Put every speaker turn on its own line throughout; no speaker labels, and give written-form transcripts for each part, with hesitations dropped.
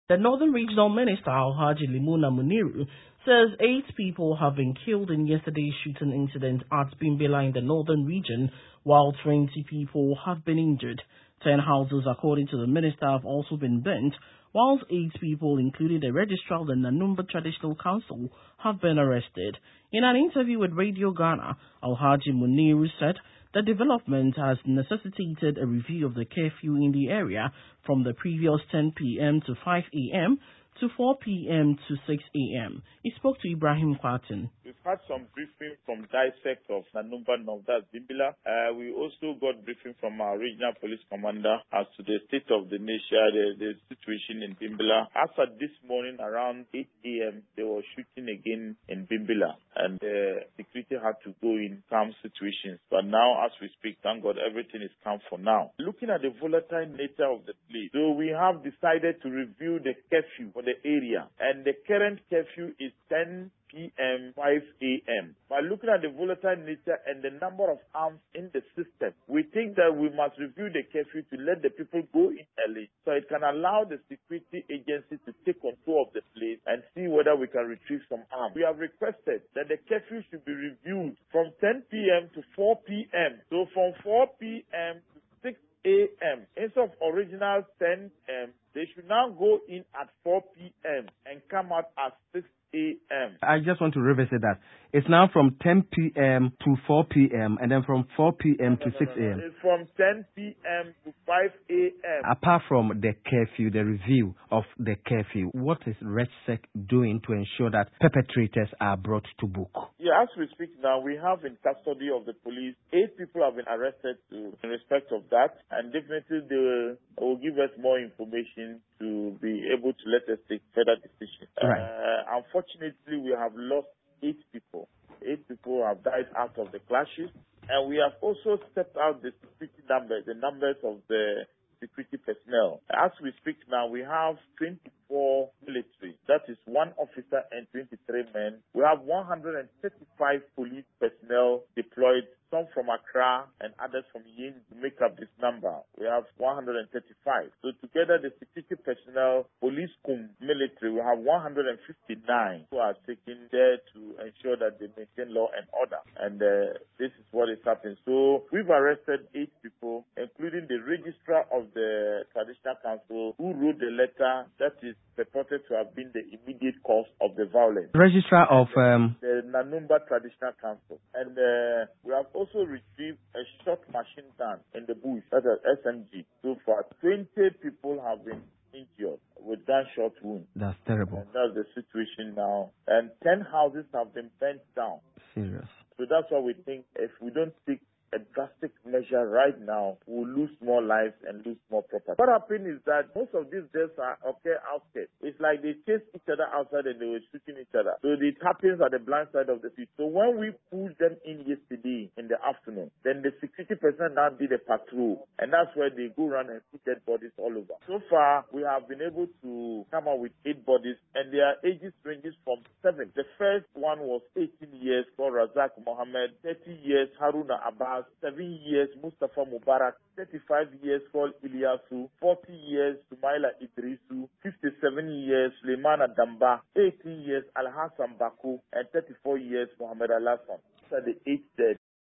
The Northern Regional Minister, Alhaji Limuna Muniru, says 8 people have been killed in yesterday's shooting incident at Bimbilla in the Northern region, while 20 people have been injured. 10 houses, according to the minister, have also been burnt, whilst 8 people, including the registrar of the Nanumba Traditional Council, have been arrested. In an interview with Radio Ghana, Alhaji Muniru said the development has necessitated a review of the curfew in the area from the previous 10 p.m. to 5 a.m. to 4 p.m. to 6 a.m. He spoke to Ibrahim Kwatin.
We've had some briefing from dissect of Nanumba North, Bimbilla. We also got briefing from our regional police commander as to the state of the nation, the situation in Bimbilla. As of this morning, around 8 a.m., they were shooting again in Bimbilla, and security had to go in calm situations. But now, as we speak, thank God, everything is calm for now. Looking at the volatile nature of the place, so we have decided to review the curfew for the area, and the current curfew is 10 p.m., 5 a.m. By looking at the volatile nature and the number of arms in the system, we think that we must review the curfew to let the people go in early so it can allow the security agency to take control of the place and see whether we can retrieve some arms. We have requested that the curfew should be reviewed from 10 p.m. to 4 p.m. So from 4 p.m. to 6 a.m. Instead of original 10 a.m., they should now go in at 4 p.m. and come out at 6 a.m.
I just want to revisit that. It's now from 10 p.m. to 4 p.m. and then from 4 p.m. to 6 a.m.
It's from 10 p.m. to 5 a.m.
Apart from the curfew, the review of the curfew, what is RegSec doing to ensure that perpetrators are brought to book?
Yeah, as we speak now, we have in custody of the police 8 people have been arrested in respect of that, and definitely they will give us more information to be able to let us take further decisions.
Right.
Unfortunately, we have lost 8 people. 8 people have died out of the clashes, and we have also stepped out the security numbers, the numbers of the security personnel. As we speak now, we have 24 military. That is 1 officer and 23 men. We have 135 police personnel deployed, some from Accra and others from Yin, to make up this number. We have 135. So together, the security personnel, police, military, we have 159 who are taken there to ensure that they maintain law and order. And this is what is happening. So we've arrested 8 people, including the registrar of the Traditional Council, who wrote the letter that is purported to have been the immediate cause of the violence.
Registrar of
the Nanumba Traditional Council. And we have also retrieved a shot machine gun in the bush, that's an SMG. So far, 20 people have been injured with gunshot wounds.
That's terrible.
And that's the situation now. And 10 houses have been burnt down.
Serious.
So that's why we think if we don't take a drastic measure right now, we'll lose more lives and lose more property. What happened is that most of these deaths are outskirts. It's like they chase each other outside and they were shooting each other. So it happens at the blind side of the street. So when we pulled them in yesterday in the afternoon, then the security personnel now did a patrol, and that's where they go around and see dead bodies all over. So far, we have been able to come up with 8 bodies, and their ages ranges from 7. The first one was 18 years, called Razak Mohammed, 30 years, Haruna Abbas, 7 years, Mustafa Mubarak, 35 years, called Ilyasu, 40 years, Sumaila Idrisu, 57 years, Suleimana Damba, 18 years, Al-Hassan Baku, and 34 years, Muhammad Al-Hassan. These are the 8 dead.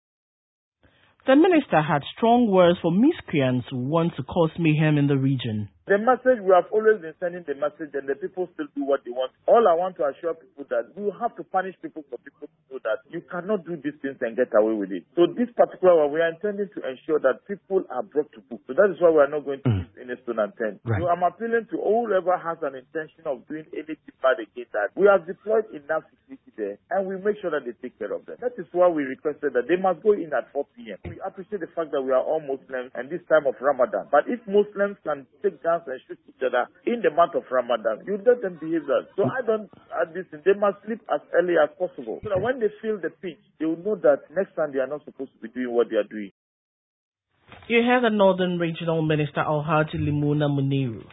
The minister had strong words for miscreants who want to cause mayhem in the region.
The message, we have always been sending the message, and the people still do what they want. All I want to assure people that we have to punish people for people to know that you cannot do these things and get away with it. So this particular one, we are intending to ensure that people are brought to book. So that is why we are not going to use any stone unturned.
Right.
So I'm appealing to whoever has an intention of doing anything bad against that. We have deployed enough security there, and we make sure that they take care of them. That is why we requested that they must go in at 4 p.m. We appreciate the fact that we are all Muslims and this time of Ramadan. But if Muslims can take guns and shoot each other in the month of Ramadan, you let them behave that. So I don't add this in. They must sleep as early as possible, so that when they feel the pinch, they will know that next time they are not supposed to be doing what they are doing.
You heard the Northern Regional Minister Alhaji Limuna Muniru.